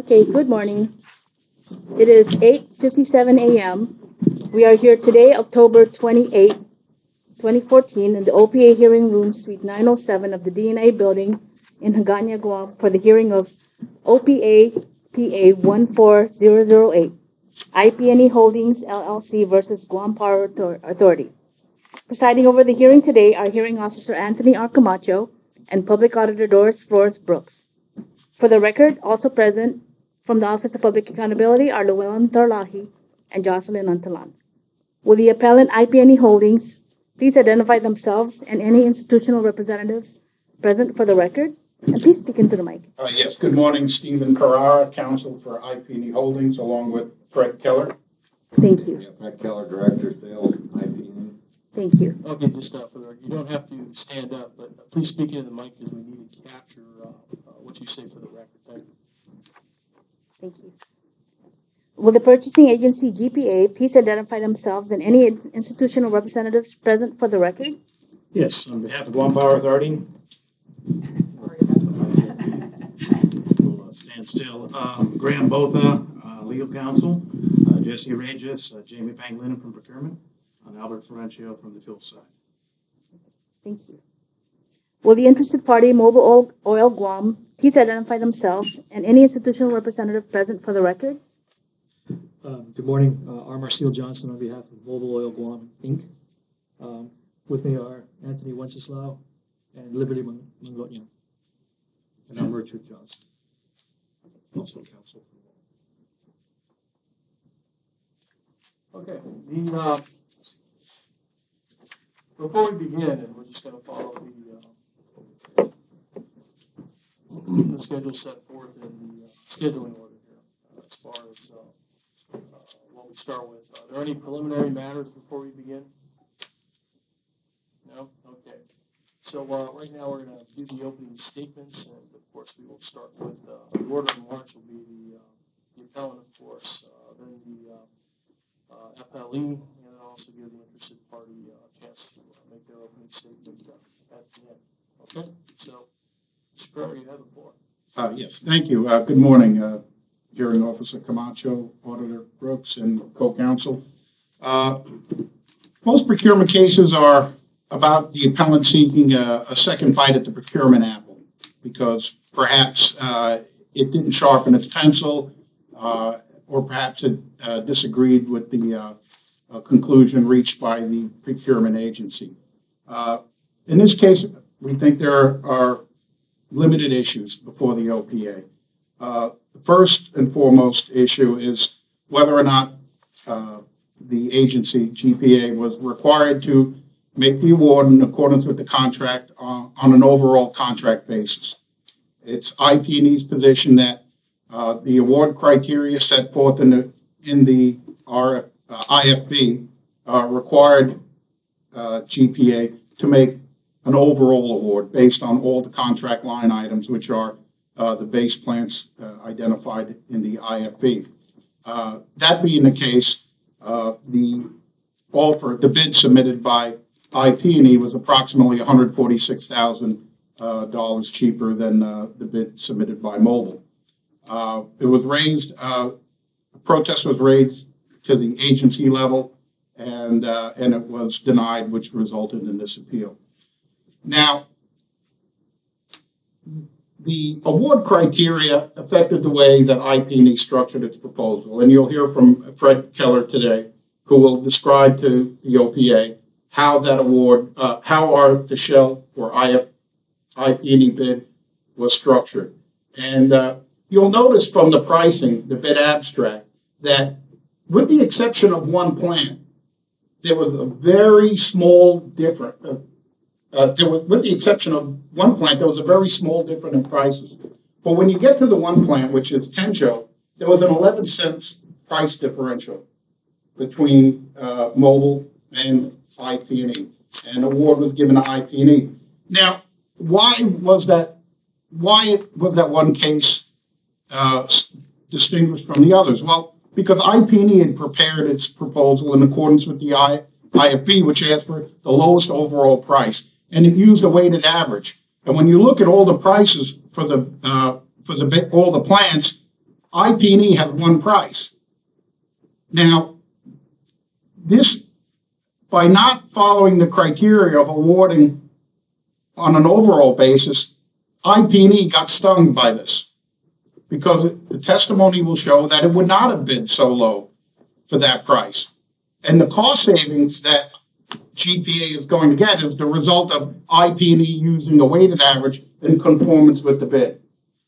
Okay, good morning. It is 8:57 a.m. We are here today, October 28, 2014, in the OPA hearing room, suite 907 of the DNA building in Hagåtña, Guam, for the hearing of OPA PA 14008, IP&E Holdings LLC versus Guam Power Authority. Presiding over the hearing today are Hearing Officer Anthony R. Camacho and Public Auditor Doris Flores Brooks. For the record, also present from the Office of Public Accountability are Llewellyn Tarlahi and Jocelyn Antalan. Will the appellant IP&E Holdings please identify themselves and any institutional representatives present for the record? And please speak into the mic. Yes, good morning. Stephen Carrara, counsel for IP&E Holdings, along with Fred Keller. Thank you. Yeah, Fred Keller, Director, Sales, IP&E. Thank you. Okay, just for the record, you don't have to stand up, but please speak into the mic because we need to capture what you say for the record. Thank you. Thank you. Will the purchasing agency GPA please identify themselves and any institutional representatives present for the record? Yes, on behalf of Guam Power Authority. We'll stand still. Graham Botha, legal counsel. Jesse Regis, Jamie Pangilinan from procurement, and Albert Florencio from the fuel side. Thank you. Will the interested party, Mobil Oil Guam, please identify themselves and any institutional representative present for the record? Good morning. R. Marcel Johnson on behalf of Mobil Oil Guam, Inc. With me are Anthony Wenceslao and Liberty Mangotña. And I'm Richard Johnson, also counsel. Okay. Before we begin, and we're just going to follow the schedule set forth in the scheduling order here, as far as what we start with. Are there any preliminary matters before we begin? No? Okay. So right now we're going to do the opening statements, and of course we will start with the order of march will be the appellant, of course, then the FLE, and also give the interested party a chance to make their opening statement at the end. Okay? So, Mr. Carrera, you have the floor. Yes, thank you. Good morning, Hearing Officer Camacho, Auditor Brooks, and co-counsel. Most procurement cases are about the appellant seeking a second bite at the procurement apple because perhaps it didn't sharpen its pencil, or perhaps it disagreed with the conclusion reached by the procurement agency. In this case, we think there are limited issues before the OPA. The first and foremost issue is whether or not the agency, GPA, was required to make the award in accordance with the contract on an overall contract basis. It's IP&E's position that the award criteria set forth in the IFB required GPA to make an overall award based on all the contract line items, which are the base plants identified in the IFB. That being the case, the bid submitted by IP&E was approximately $146,000 cheaper than the bid submitted by Mobil. It was raised, a protest was raised to the agency level, and it was denied, which resulted in this appeal. Now, the award criteria affected the way that IP&E structured its proposal, and you'll hear from Fred Keller today, who will describe to the OPA how that award, how our the Shell or IP&E bid was structured. And you'll notice from the pricing, the bid abstract, that with the exception of one plant, there was a very small difference. With the exception of one plant, there was a very small difference in prices. But when you get to the one plant, which is Tenjo, there was an 11 cents price differential between Mobil and IP&E, and award was given to IP&E. Now, why was that one case distinguished from the others? Well, because IP&E had prepared its proposal in accordance with the IFB, which asked for the lowest overall price, and it used a weighted average. And when you look at all the prices for all the plants, IP&E has one price. Now, this, by not following the criteria of awarding on an overall basis, IP&E got stung by this because the testimony will show that it would not have been so low for that price. And the cost savings that GPA is going to get is the result of IP&E using a weighted average in conformance with the bid.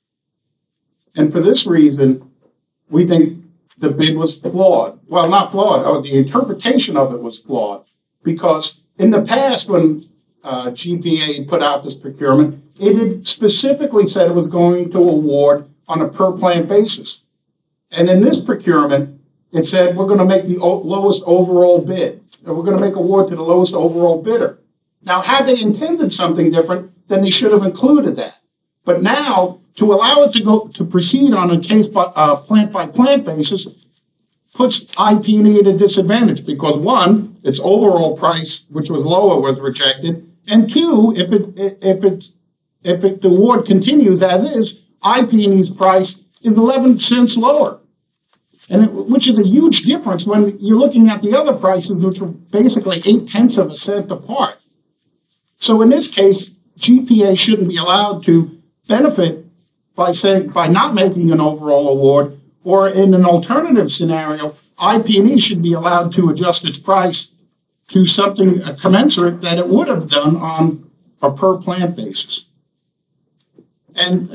And for this reason, we think the bid was flawed. Well, not flawed, or the interpretation of it was flawed, because in the past when GPA put out this procurement, it had specifically said it was going to award on a per plant basis. And in this procurement, it said we're going to make the lowest overall bid, and we're going to make award to the lowest overall bidder. Now, had they intended something different, then they should have included that. But now, to allow it to proceed on a plant by plant basis puts IP&E at a disadvantage because one, its overall price, which was lower, was rejected, and two, if the award continues as is, IP&E's price is 11 cents lower, which is a huge difference when you're looking at the other prices, which are basically 0.8 of a cent apart. So in this case, GPA shouldn't be allowed to benefit by not making an overall award, or in an alternative scenario, IP&E should be allowed to adjust its price to something commensurate that it would have done on a per plant basis. And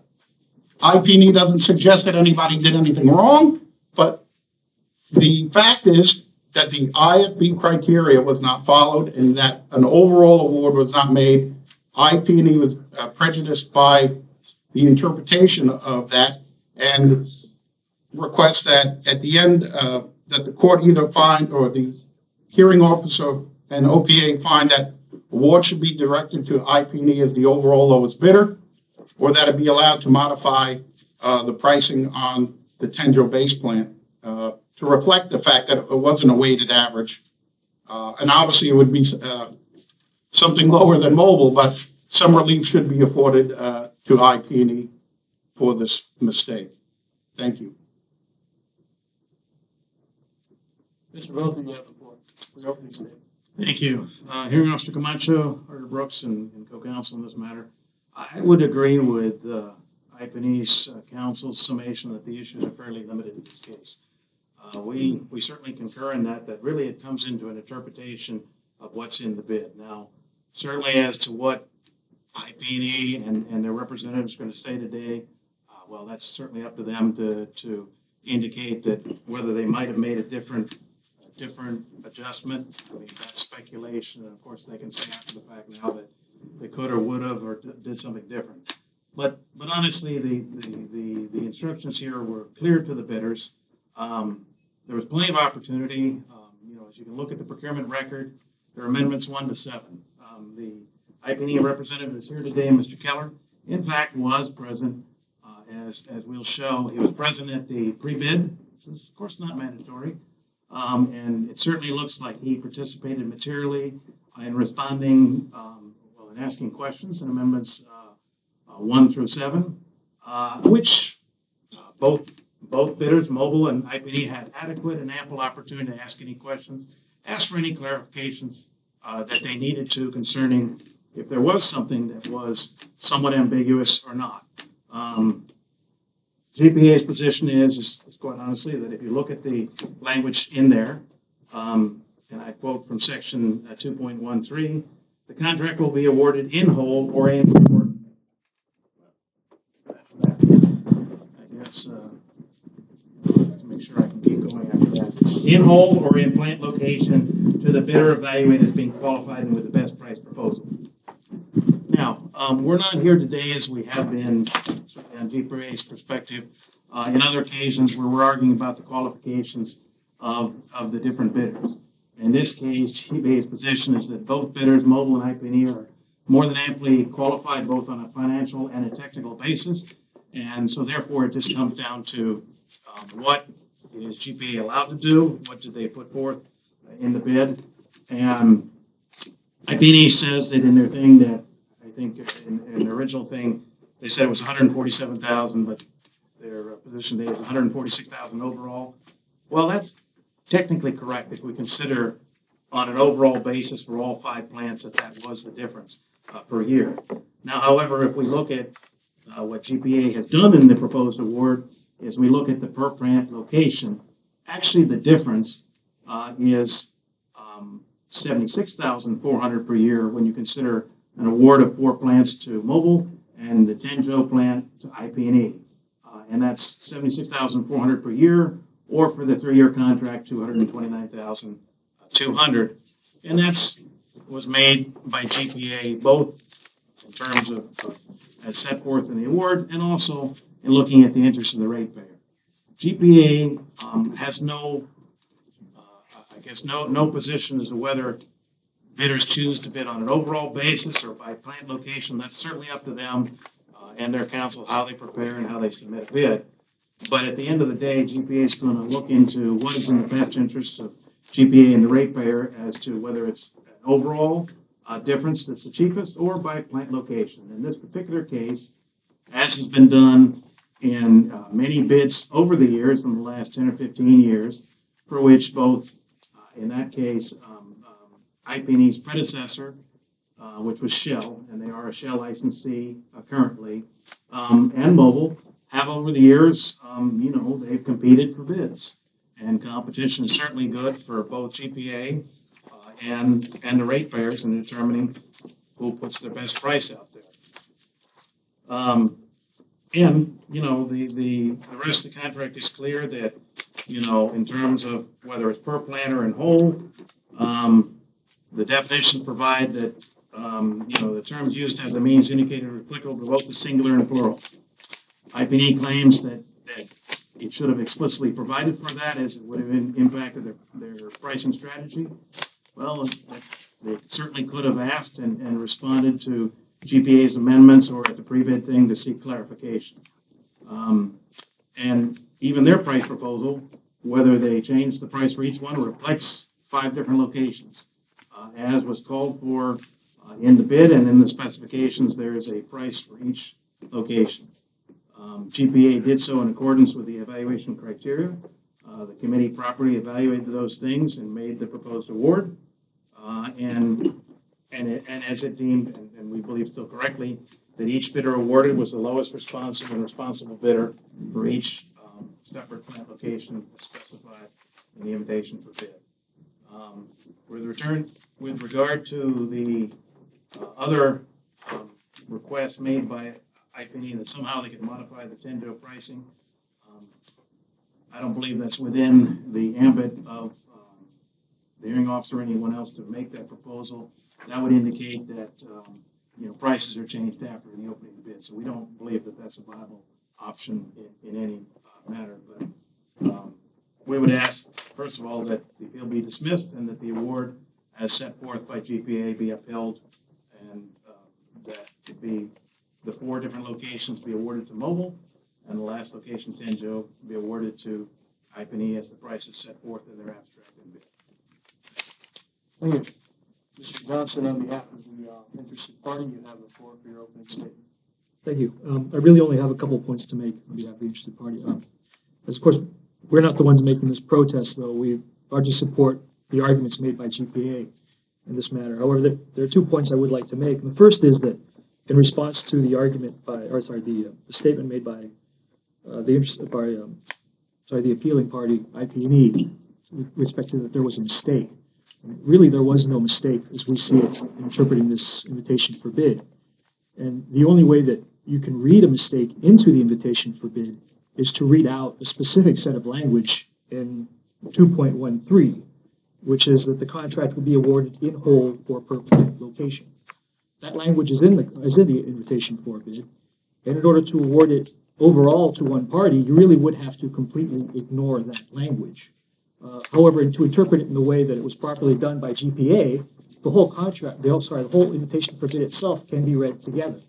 IP&E doesn't suggest that anybody did anything wrong, but the fact is that the IFB criteria was not followed and that an overall award was not made. IP&E was prejudiced by the interpretation of that and request that at the end that the court either find, or the hearing officer and OPA find, that award should be directed to IP&E as the overall lowest bidder, or that it be allowed to modify the pricing on the Tenjo base plant to reflect the fact that it wasn't a weighted average. And obviously it would be something lower than mobile, but some relief should be afforded to IP&E for this mistake. Thank you. Mr. Veltri, you have the floor for your opening statement. Thank you. Hearing Officer Camacho, Arthur Brooks, and co-counsel in this matter, I would agree with IP&E's counsel's summation that the issues are fairly limited in this case. We certainly concur in that really it comes into an interpretation of what's in the bid. Now, certainly as to what IP&E and their representatives are going to say today, well, that's certainly up to them to indicate that whether they might have made a different adjustment. I mean, that's speculation, and of course they can say after the fact now that they could or would have or did something different. But honestly, the instructions here were clear to the bidders. There was plenty of opportunity. As you can look at the procurement record, there are amendments 1 to 7. The IP&E representative is here today, Mr. Keller. In fact, was present, as we'll show. He was present at the pre-bid, which is of course not mandatory. And it certainly looks like he participated materially in responding, in asking questions in amendments 1 through 7, which both bidders, Mobile and IP&E, had adequate and ample opportunity to ask any questions, ask for any clarifications that they needed to concerning if there was something that was somewhat ambiguous or not. GPA's position is quite honestly that if you look at the language in there, and I quote from section 2.13, the contract will be awarded in whole or in I guess let's make sure I can keep going after that. In whole or in plant location to the bidder evaluated as being qualified and with the best price proposal. Now, we're not here today as we have been certainly on GPA's perspective in other occasions where we're arguing about the qualifications of the different bidders. In this case, GPA's position is that both bidders, Mobile and IP&E, are more than amply qualified both on a financial and a technical basis. And so therefore it just comes down to what is GPA allowed to do, what did they put forth in the bid. And IP&E says that in their thing that I think in the original thing, they said it was $147,000, but their position today is 146,000 overall. Well, that's technically correct if we consider on an overall basis for all 5 plants that was the difference per year. Now, however, if we look at what GPA has done in the proposed award, is we look at the per plant location. Actually, the difference is 76,400 per year when you consider an award of 4 plants to Mobile and the Tenjo plant to IP&E. And that's 76,400 per year, or for the 3-year contract, 229,200. And that's was made by GPA both in terms of as set forth in the award and also in looking at the interest of the ratepayer. GPA has no position as to whether bidders choose to bid on an overall basis or by plant location. That's certainly up to them and their council how they prepare and how they submit a bid. But at the end of the day, GPA is going to look into what is in the best interest of GPA and the ratepayer as to whether it's an overall difference that's the cheapest or by plant location. In this particular case, as has been done in many bids over the years, in the last 10 or 15 years, for which both, in that case, IP&E's predecessor, which was Shell, and they are a Shell licensee currently, and Mobile, have over the years, they've competed for bids. And competition is certainly good for both GPA and the ratepayers in determining who puts their best price out there. The rest of the contract is clear that, in terms of whether it's per plant or in whole, the definitions provide that, the terms used have the means indicated are applicable to both the singular and plural. IP&E claims that it should have explicitly provided for that as it would have impacted their pricing strategy. Well, they certainly could have asked and responded to GPA's amendments or at the pre-bid thing to seek clarification. And even their price proposal, whether they change the price for each one, reflects 5 different locations. As was called for in the bid and in the specifications, there is a price for each location. GPA did so in accordance with the evaluation criteria. The committee properly evaluated those things and made the proposed award. And as it deemed, and we believe still correctly, that each bidder awarded was the lowest responsive and responsible bidder for each separate plant location specified in the invitation for bid. With regard to the other requests made by IP&E that somehow they could modify the Tenjo pricing, I don't believe that's within the ambit of the hearing officer or anyone else to make that proposal. That would indicate that prices are changed after the opening of the bid. So we don't believe that that's a viable option in any matter. But we would ask, first of all, that the appeal be dismissed and that the award as set forth by GPA be upheld, and that it be the 4 different locations be awarded to Mobile, and the last location, Tenjo, be awarded to IP&E as the prices set forth in their abstract and bid. Thank you. Mr. Johnson, on behalf of the interested party, you have the floor for your opening statement. Thank you. I really only have a couple of points to make on behalf of the interested party. As of course, we're not the ones making this protest, though. We largely support the arguments made by GPA in this matter. However, there are 2 points I would like to make. And the first is that in response to the argument the statement made by the appealing party, IP&E, with respect to that there was a mistake. Really, there was no mistake as we see it in interpreting this invitation for bid. And the only way that you can read a mistake into the invitation for bid is to read out a specific set of language in 2.13, which is that the contract will be awarded in whole or per plant location. That language is in the invitation for bid, and in order to award it overall to one party, you really would have to completely ignore that language. However, to interpret it in the way that it was properly done by GPA, the whole contract, the whole invitation for bid itself can be read together.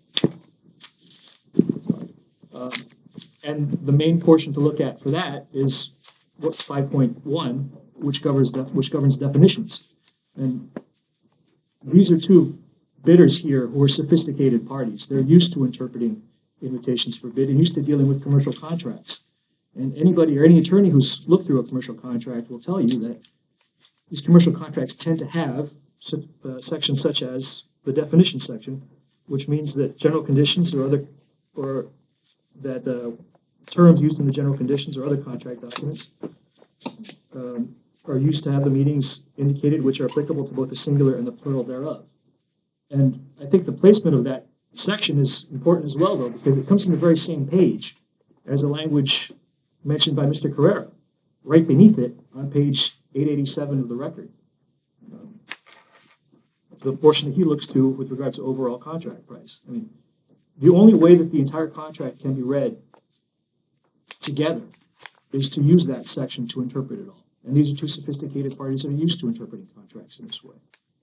And the main portion to look at for that is what 5.1, which governs definitions. And these are 2 bidders here who are sophisticated parties. They're used to interpreting invitations for bid and used to dealing with commercial contracts. And anybody or any attorney who's looked through a commercial contract will tell you that these commercial contracts tend to have sections such as the definition section, which means that general conditions or that terms used in the general conditions or other contract documents are used to have the meanings indicated which are applicable to both the singular and the plural thereof. And I think the placement of that section is important as well, though, because it comes from the very same page as the language mentioned by Mr. Carrera, right beneath it on page 887 of the record. The portion that he looks to with regards to overall contract price. I mean, the only way that the entire contract can be read together is to use that section to interpret it all. And these are two sophisticated parties that are used to interpreting contracts in this way.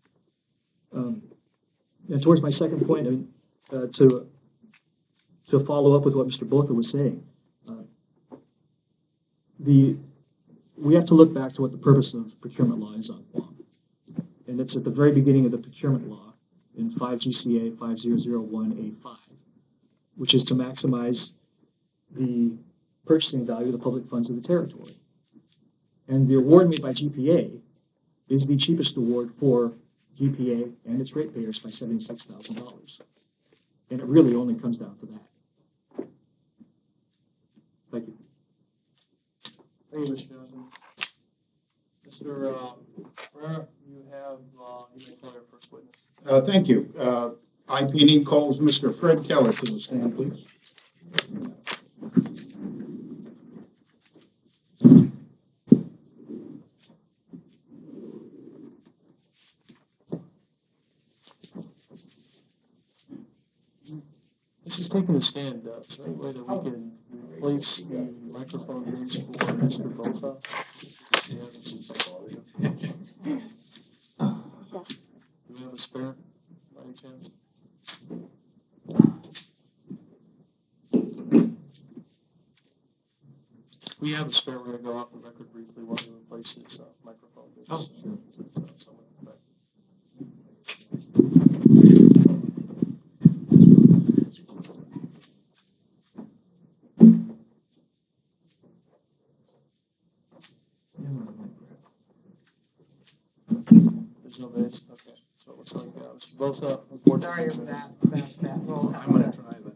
And towards my second point, I mean, to follow up with what Mr. Botha was saying, we have to look back to what the purpose of procurement law is on Guam. And it's at the very beginning of the procurement law in 5 GCA 5001A5, which is to maximize the purchasing value of the public funds of the territory. And the award made by GPA is the cheapest award for GPA and its ratepayers by $76,000. And it really only comes down to that. Thank you. Thank you, Mr. Johnson. Mr. Ferrer, you may call your first witness. Thank you. IP&E calls Mr. Fred Keller to the stand, please. This is taking a stand. Is there any way that we can replace the microphone base for Mr. Botha? Do we have a spare by any chance? If we have a spare, we're going to go off the record briefly while we replace his microphone base. Oh, sure. There's no base? Okay. So it looks like Mr. Botha. unfortunately- Sorry for that roll. I'm gonna try that.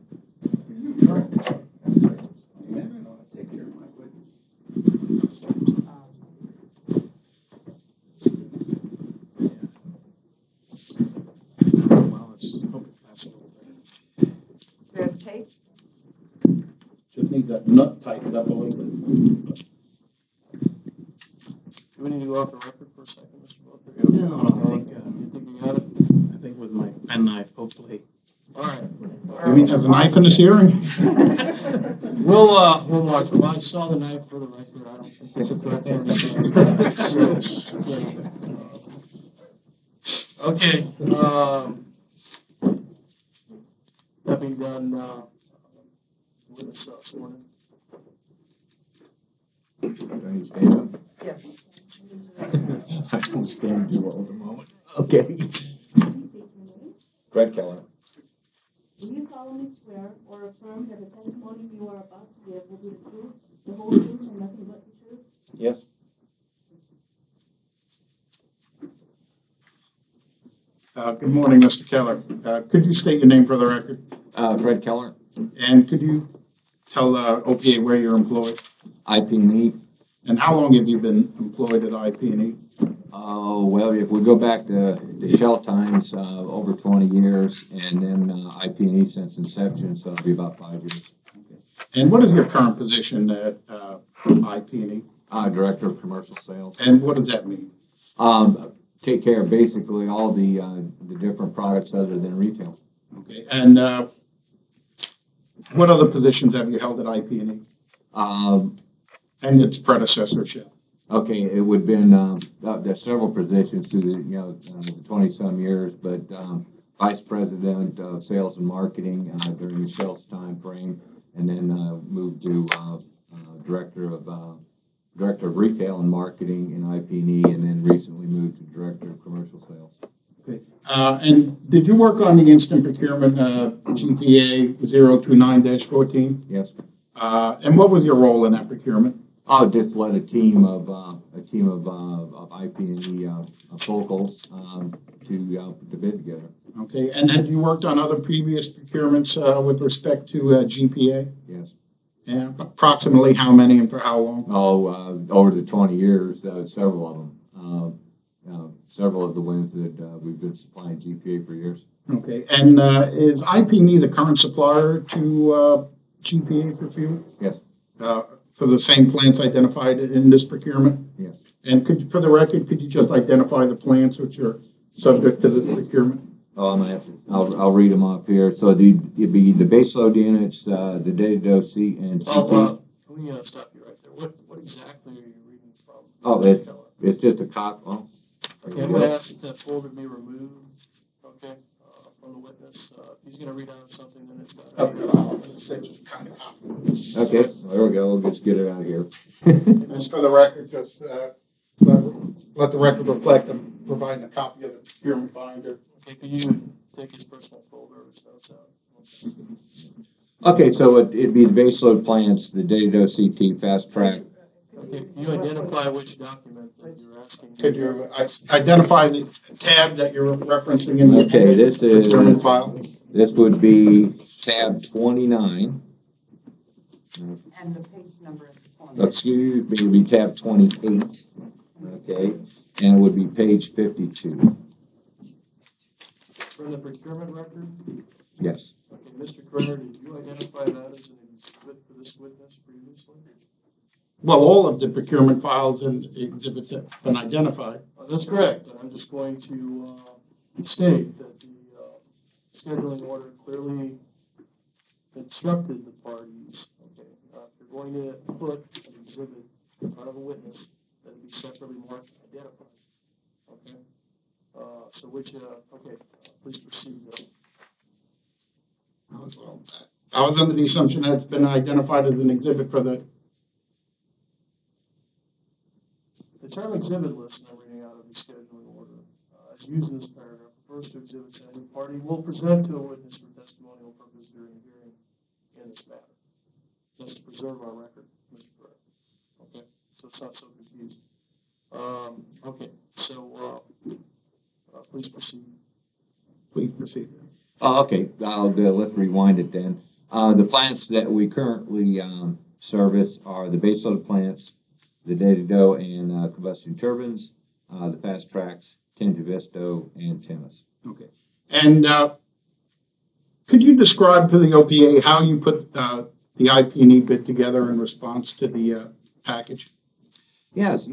Well, let's hope it passes a little bit. We have tape. Just need that nut tightened up a little bit. Do we need to go off the record for a second, Mr. Botha? No, You think we got it? I think with my penknife, hopefully. All right. You mean there's a knife in this hearing? We'll watch. Well, I saw the knife for the record. I don't think it's a threat to anything. Okay. That being done, witness sworn in. Yes. I don't stand too well at the moment. Okay. Fred Keller. Do you solemnly swear or affirm that the testimony you are about to give will be the truth, the whole truth, and nothing but the truth? Yes. Good morning, Mr. Keller. Could you state your name for the record? Fred Keller, And could you tell OPA where you're employed? IP&E. And how long have you been employed at IP&E? Oh, well, if we go back to the Shell times, over 20 years, and then IP&E since inception, so it'll be about 5 years. And what is your current position at IP&E? Director of Commercial Sales. And what does that mean? Take care of basically all the different products other than retail. Okay. And what other positions have you held at IP&E and its predecessor, Shell? Okay, it would have been, there's several positions through the 20-some years, but Vice President of Sales and Marketing during the Shell's time frame, and then moved to Director of Retail and Marketing in IP&E, and then recently moved to Director of Commercial Sales. And did you work on the instant procurement, GPA 029-14? Yes. And what was your role in that procurement? I just led a team of IP&E focals to put the bid together. Okay, and had you worked on other previous procurements with respect to GPA? Yes. And approximately how many and for how long? Over the 20 years, several of them. Several of the wins that we've been supplying GPA for years. Okay, and is IP&E the current supplier to GPA for fuel? Yes. For the same plants identified in this procurement? Yes. And for the record, could you just identify the plants which are subject to this procurement? Oh, I'm gonna have to, I'll read them off here. So it'd be the baseload units, the data C and CT. Let me stop you right there. What exactly are you reading from? Oh, it's just a cop. Oh, Okay, I'm gonna ask that folder be removed, okay, from the witness. If he's gonna read out something, then it's not. okay, well, there we go. We'll just get it out of here. Just for the record, just let the record reflect I'm providing a copy of the procurement binder. Okay, can you take his personal folder or his notes out? Okay, so it'd be the baseload plants, the data CT, fast track. Okay, can you identify which document that you're asking? Could you identify the tab that you're referencing in the Okay, this procurement file? This would be tab 29. And the page number at the corner. Excuse me, it would be tab 28. Okay, and it would be page 52. For the procurement record? Yes. Okay, Mr. Kerner, did you identify that as an exhibit for this witness previously? Well, all of the procurement files and exhibits have been identified. That's correct, but I'm just going to state that the scheduling order clearly instructed the parties, okay, if you're going to put an exhibit in front of a witness, that it be separately marked and identified, okay? So which, please proceed. I was under the assumption that it's been identified as an exhibit for the. The term exhibit list, I'm reading out of the scheduling order, as used in this paragraph, refers to exhibits that any party will present to a witness for testimonial purposes during a hearing in this matter. That's to preserve our record, Mr. Correct. Okay, so it's not so confusing. Okay, so please proceed. Please proceed. Okay, let's rewind it then. The plants that we currently service are the baseload plants, the Data and combustion turbines, the fast tracks, Tinjavisto, and Tennis. Okay. And could you describe to the OPA how you put the IP&E bid together in response to the package? Yes,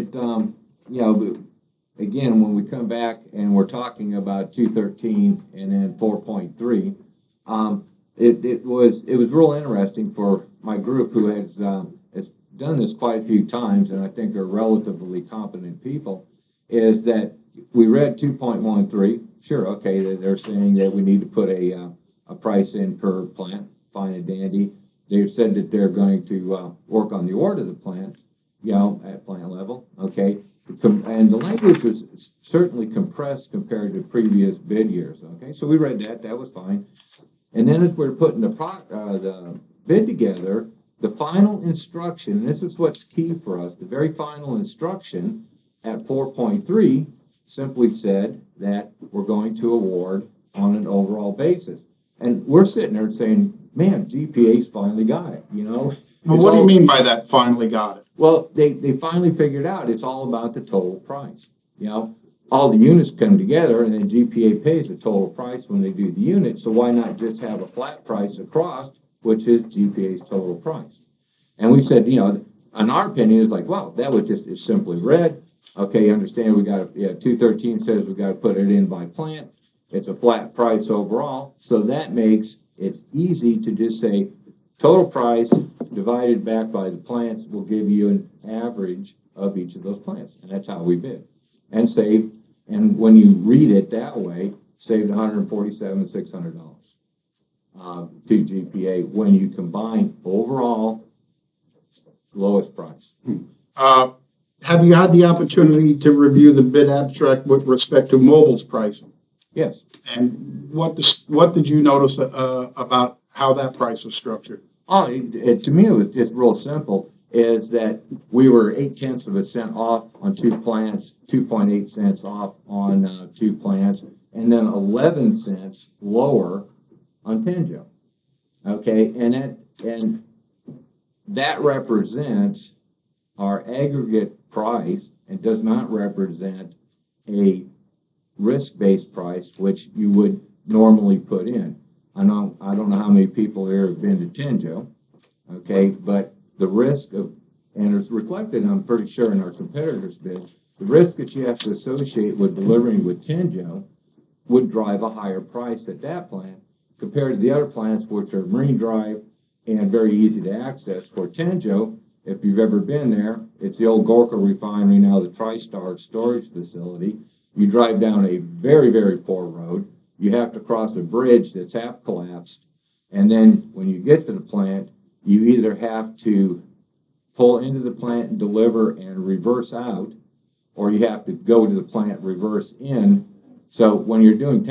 again, when we come back and we're talking about 213 and then 4.3, it was real interesting for my group who has done this quite a few times, and I think are relatively competent people, is that we read 2.13. Sure, okay, they're saying that we need to put a price in per plant, fine and dandy. They've said that they're going to work on the order of the plant, at plant level, okay. And the language was certainly compressed compared to previous bid years, okay. So we read that, that was fine. And then as we're putting the bid together, the final instruction, and this is what's key for us, the very final instruction at 4.3 simply said that we're going to award on an overall basis. And we're sitting there saying, man, GPA's finally got it, Well, what do you mean by that, finally got it? Well, they finally figured out it's all about the total price. All the units come together and then GPA pays the total price when they do the unit. So why not just have a flat price across, which is GPA's total price? And we said, in our opinion, it's like, well, that was just is simply read. Okay, understand we got 213 says we got to put it in by plant. It's a flat price overall. So that makes it easy to just say total price divided back by the plants will give you an average of each of those plants. And that's how we bid. And save, and when you read it that way, saved $147,600 to GPA when you combine overall lowest price. have you had the opportunity to review the bid abstract with respect to mobile's pricing? Yes. And what did you notice about how that price was structured? Oh, to me, it was just real simple, is that we were 0.8 of a cent off on two plants, 2.8 cents off on two plants, and then 11 cents lower on Tenjo. Okay, and that represents our aggregate price and does not represent a risk-based price, which you would normally put in. I don't know how many people here have been to Tenjo, okay, but the risk of, and it's reflected, I'm pretty sure, in our competitors' bid, the risk that you have to associate with delivering with Tenjo would drive a higher price at that plant compared to the other plants, which are Marine Drive and very easy to access. For Tenjo, if you've ever been there, it's the old Gorka refinery, now the TriStar storage facility. You drive down a very, very poor road. You have to cross a bridge that's half collapsed. And then when you get to the plant, you either have to pull into the plant and deliver and reverse out, or you have to go to the plant, reverse in. So when you're doing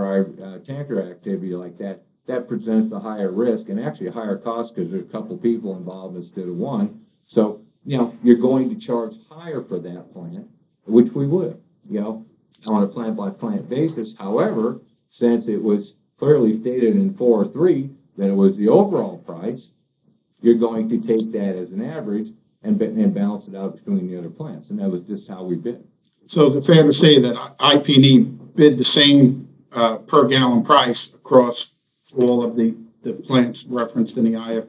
tanker activity like that, that presents a higher risk and actually a higher cost because there's a couple people involved instead of one. So, you're going to charge higher for that plant, which we would, on a plant-by-plant basis. However, since it was clearly stated in 4.3 that it was the overall price, you're going to take that as an average and balance it out between the other plants. And that was just how we bid. So is it fair to say that IP&E bid the same per gallon price across all of the plants referenced in the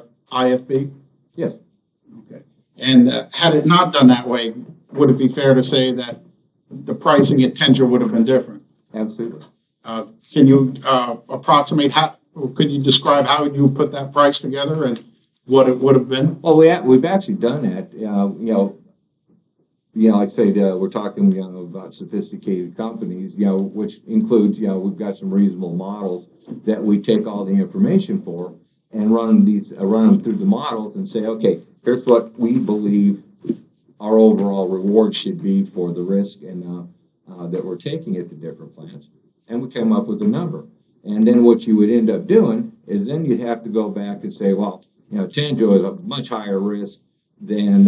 IFB? Yes. Okay. And had it not done that way, would it be fair to say that the pricing at Tenjo would have been different? Absolutely. Can you approximate could you describe how you put that price together and what it would have been? Well, we've actually done that. Like I say, we're talking, about sophisticated companies, which includes, we've got some reasonable models that we take all the information for and run them through the models and say, okay, here's what we believe our overall reward should be for the risk and that we're taking at the different plants. And we came up with a number. And then what you would end up doing is then you'd have to go back and say, well, Tenjo is a much higher risk than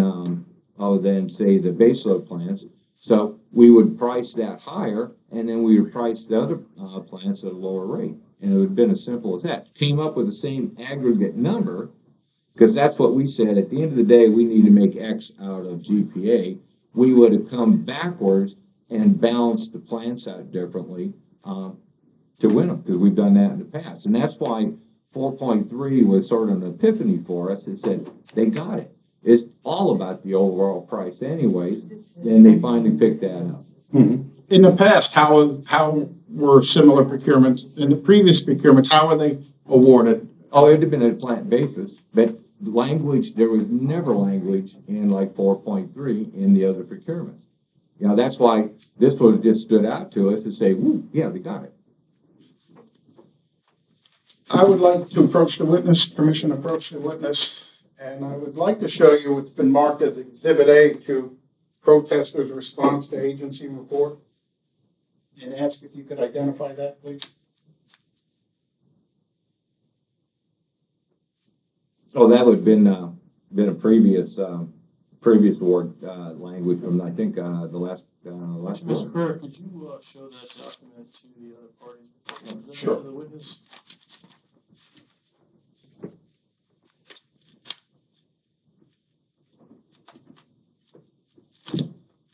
say the baseload plants. So we would price that higher, and then we would price the other plants at a lower rate. And it would have been as simple as that. Came up with the same aggregate number, because that's what we said. At the end of the day, we need to make X out of GPA. We would have come backwards and balanced the plants out differently to win them, because we've done that in the past. And that's why 4.3 was sort of an epiphany for us. It said they got it. It's all about the overall price anyways, and they finally picked that up. Mm-hmm. In the past, how were similar procurements, in the previous procurements, how were they awarded? Oh, it would have been a plant basis, but language, there was never language in like 4.3 in the other procurements. That's why this one just stood out to us to say, woo, yeah, they got it. I would like to approach the witness, permission to approach the witness, and I would like to show you what's been marked as Exhibit A to protesters' response to agency report, and ask if you could identify that, please. Oh, that would have been a previous award language from, I think, the last. Mr. Burke, could you show that document to the other party? Sure. The witness?